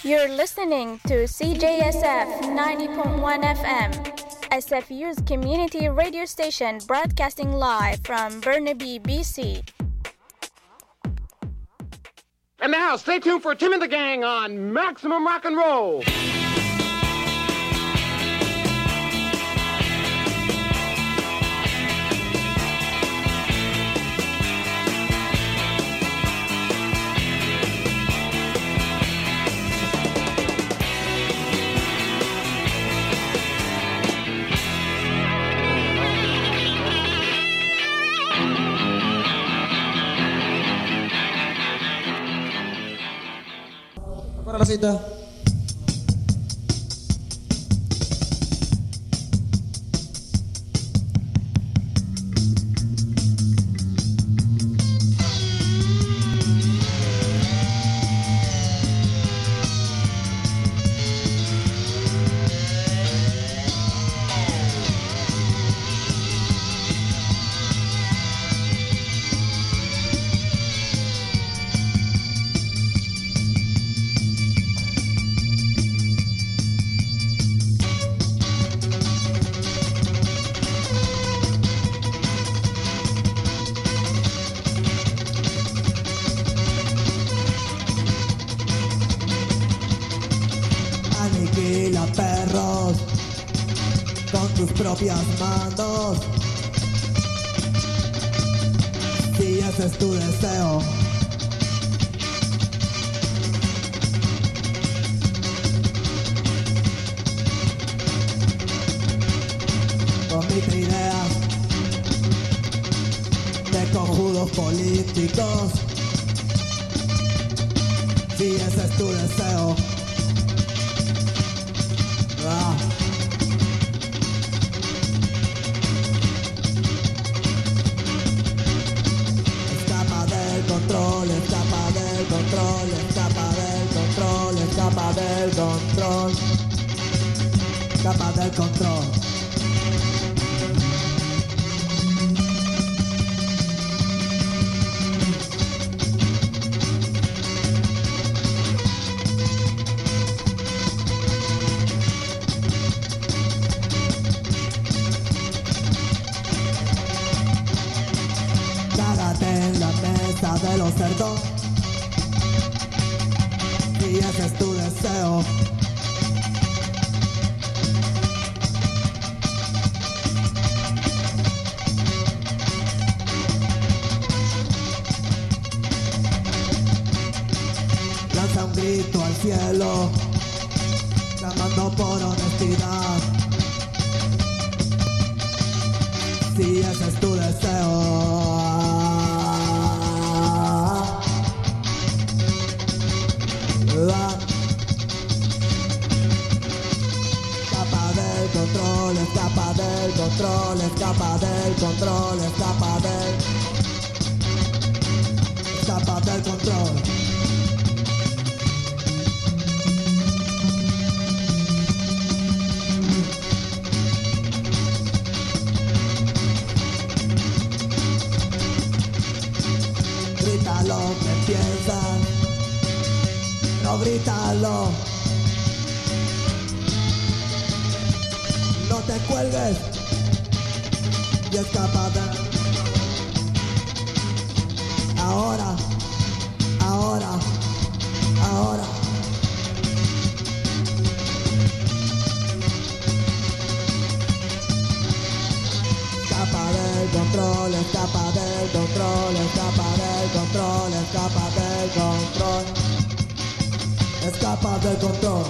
You're listening to CJSF 90.1 FM, SFU's community radio station broadcasting live from Burnaby, BC. And now, stay tuned for Tim and the Gang on Maximum Rock and Roll. Para la cita. Aniquila perros con tus propias manos, si ese es tu deseo. Omite ideas de cojudos políticos, si ese es tu deseo. Escapa del control, escapa del control, escapa del control, escapa del control, escapa del control. Cágate en la mesa de los cerdos, y ese es tu deseo. Lanza un grito al cielo, clamando por honestidad, si ese es tu deseo. Escapa del control, escapa del control, escapa del control, escapa del control. Grítalo que piensas, no grítalo. No te cuelgues y escapa de... Ahora, ahora, ahora. Escapa del control, escapa del control, escapa del control, escapa del control, escapa del control,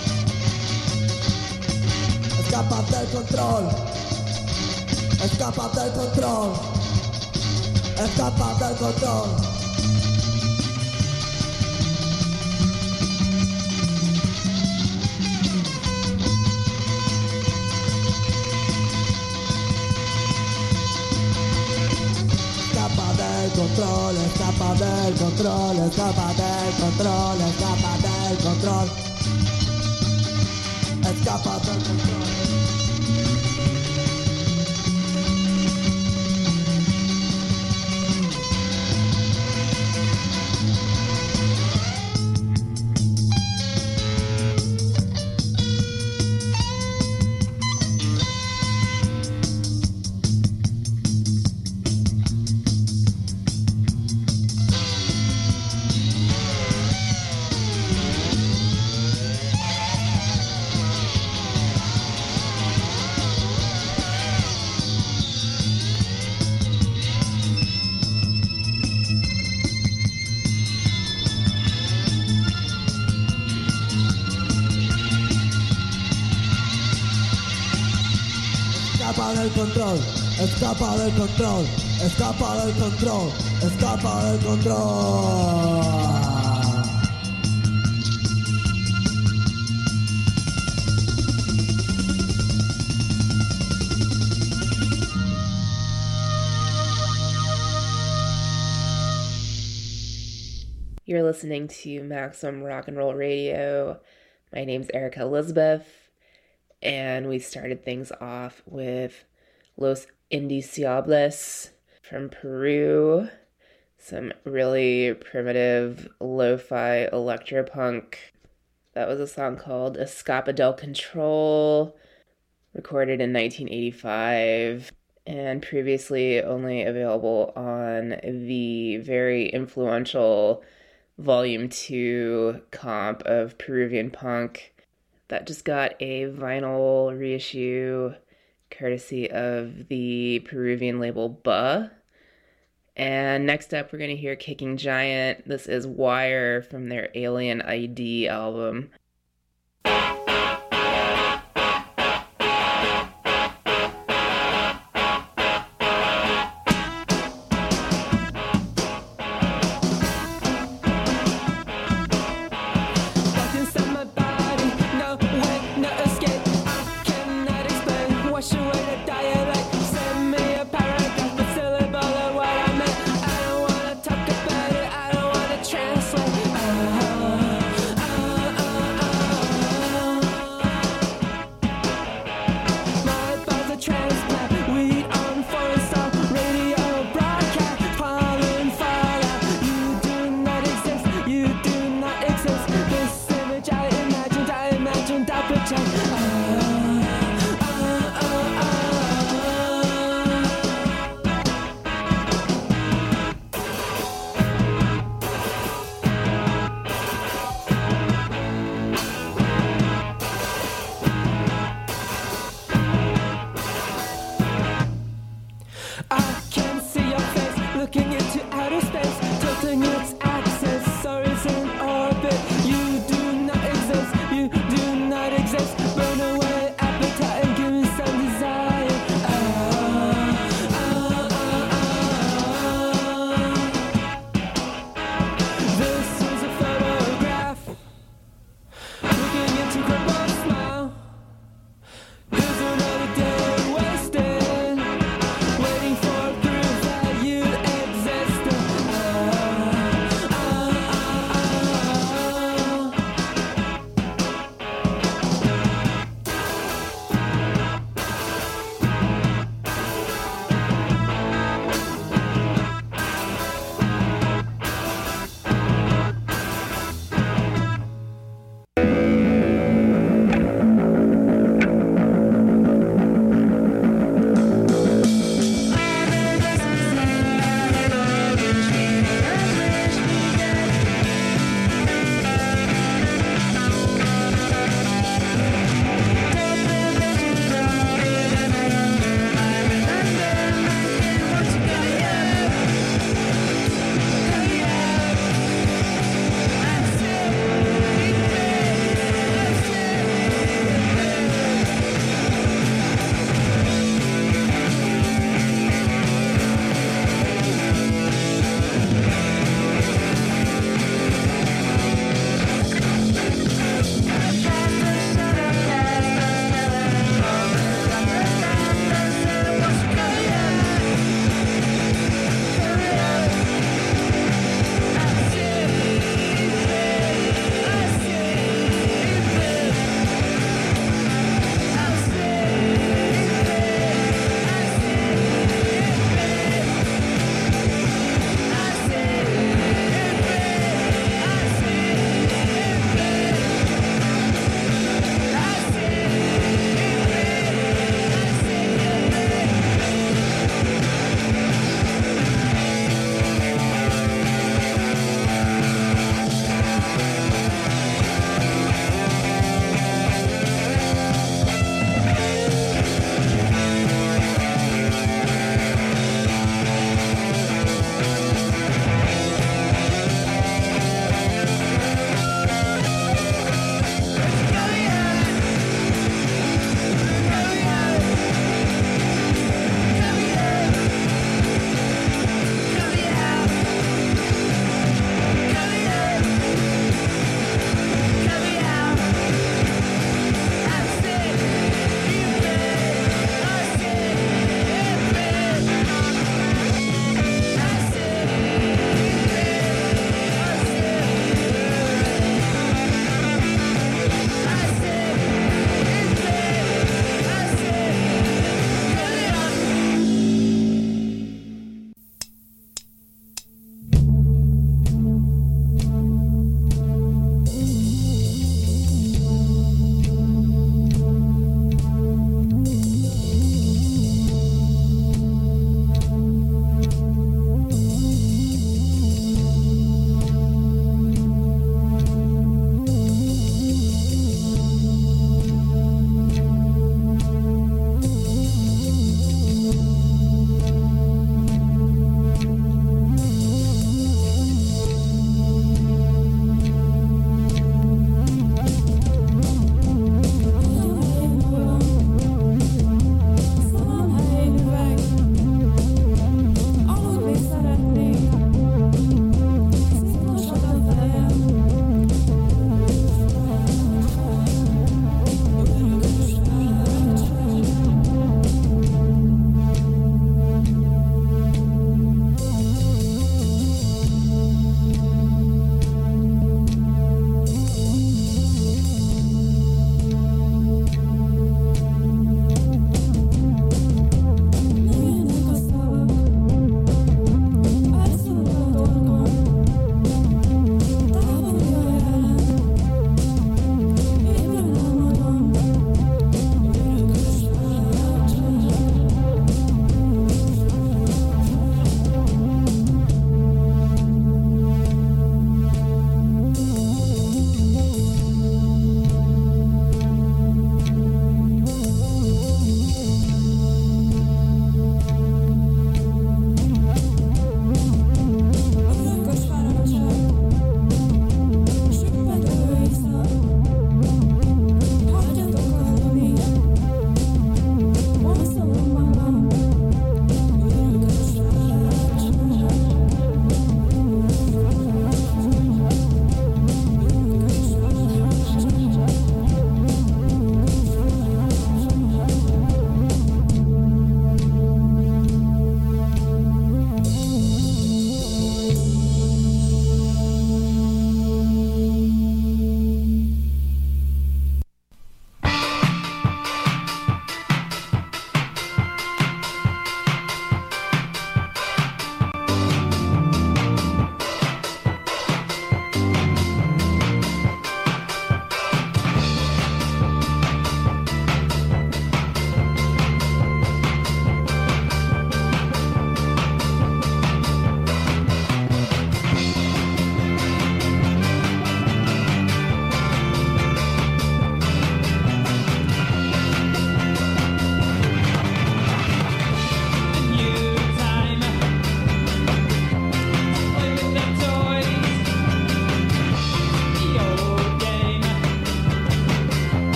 escapa del control, escapa del control, escapa del control. Escapa del control, escapa del control, escapa del control, escapa del control, escapa del control. escapa del control, escapa del control, escapa del control, escapa del control. You're listening to Maximum Rock and Roll Radio. My name's Erica Elizabeth, and we started things off with Los Indiciables from Peru. Some really primitive lo-fi electropunk. That was a song called Escapa del Control, recorded in 1985. And previously only available on the very influential Volume 2 comp of Peruvian punk that just got a vinyl reissue courtesy of the Peruvian label Buh. And next up we're going to hear Kicking Giant. This is Wire from their Alien ID album. Translate.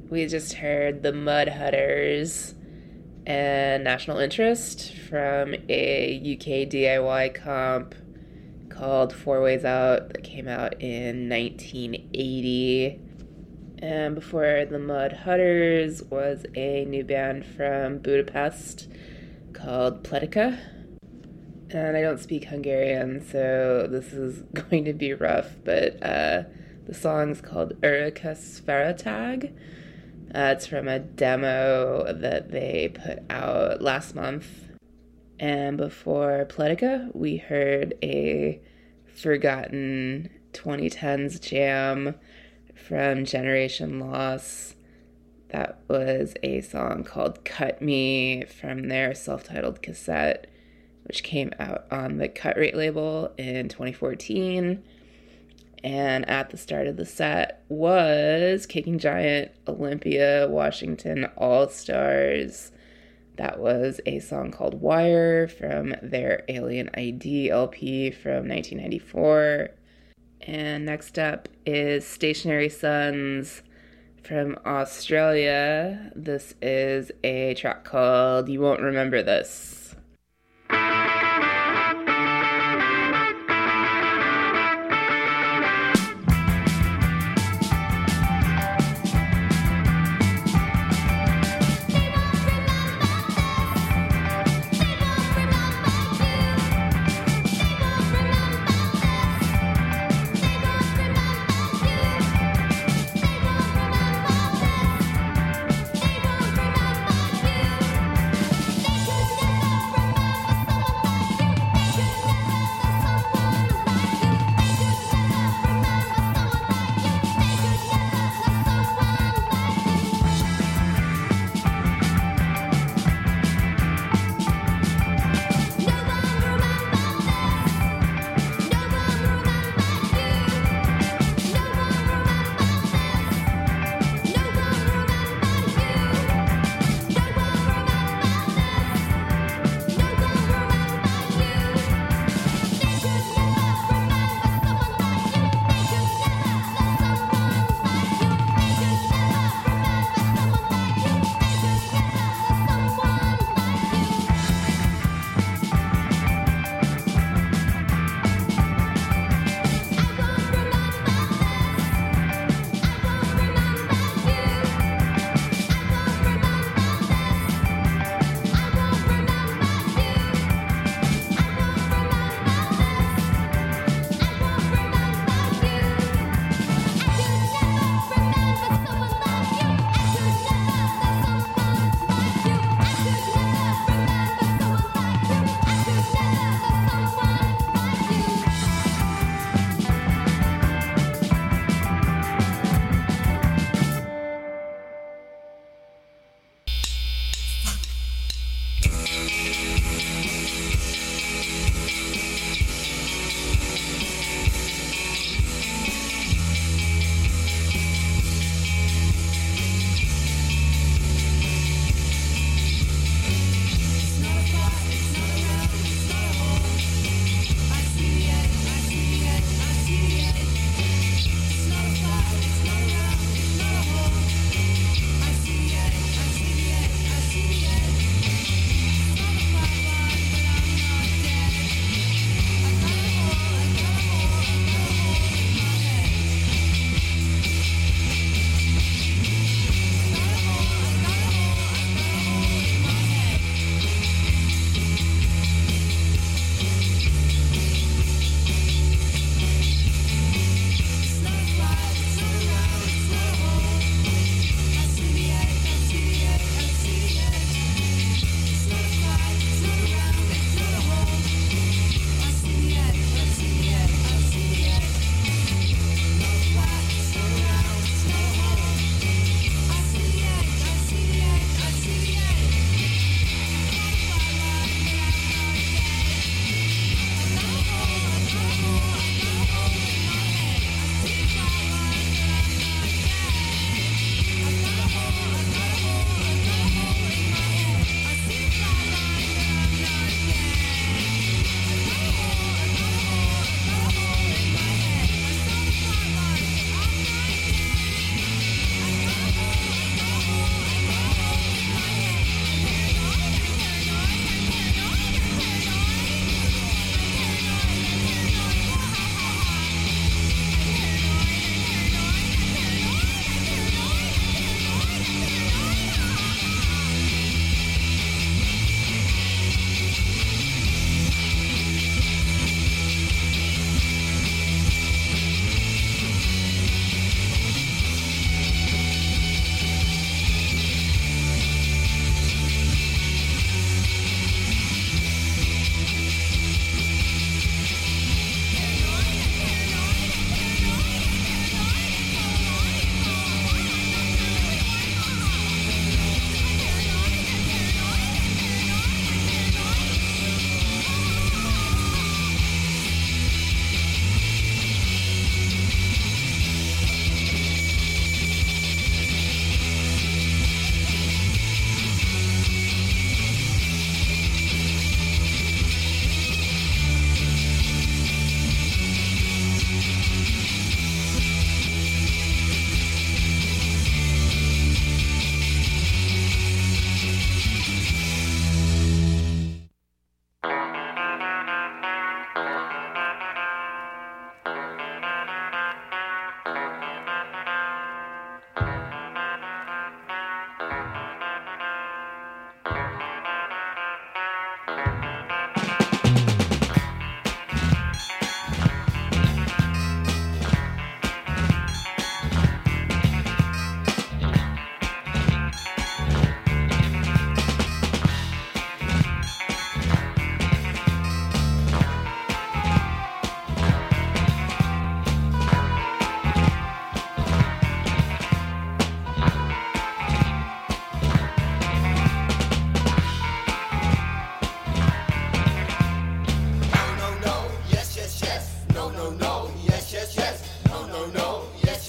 We just heard the Mudhutters and National Interest from a UK DIY comp called Four Ways Out that came out in 1980. And before the Mudhutters was a new band from Budapest called Pletica. And I don't speak Hungarian, so this is going to be rough, but the song's called Örökös Fáradtság. It's from a demo that they put out last month. And before Pletica, we heard a forgotten 2010s jam from Generation Loss. That was a song called Cut Me from their self-titled cassette, which came out on the Cut Rate label in 2014. And at the start of the set was Kicking Giant Olympia Washington All-Stars. That was a song called Wire from their Alien ID LP from 1994. And next up is Stationary Sons from Australia. This is a track called You Won't Remember This.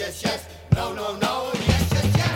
yes, yes. No, no, no, yes, yes, yes.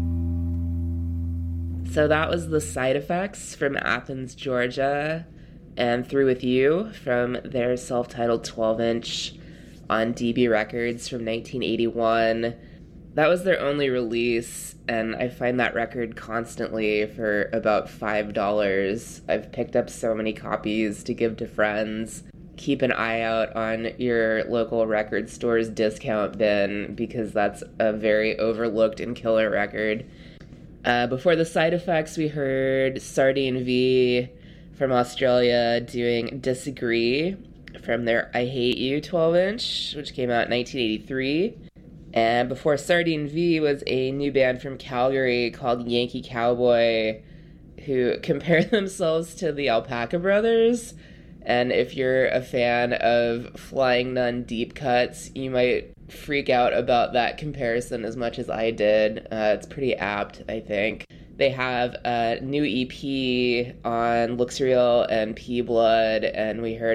So that was The Side Effects from Athens, Georgia. and Through With You from their self-titled 12-inch on DB Records from 1981. That was their only release, and I find that record constantly for about $5. I've picked up so many copies to give to friends. Keep an eye out on your local record store's discount bin, because that's a very overlooked and killer record. Before the Side Effects, we heard Sardine V from Australia doing Disagree from their I Hate You 12-inch, which came out in 1983. And before Sardine V was a new band from Calgary called Yankee Cowboy, who compare themselves to the Alpaca Brothers. And if you're a fan of Flying Nun deep cuts, you might freak out about that comparison as much as I did. It's pretty apt, I think. They have a new EP on Looks Real and P Blood, and we heard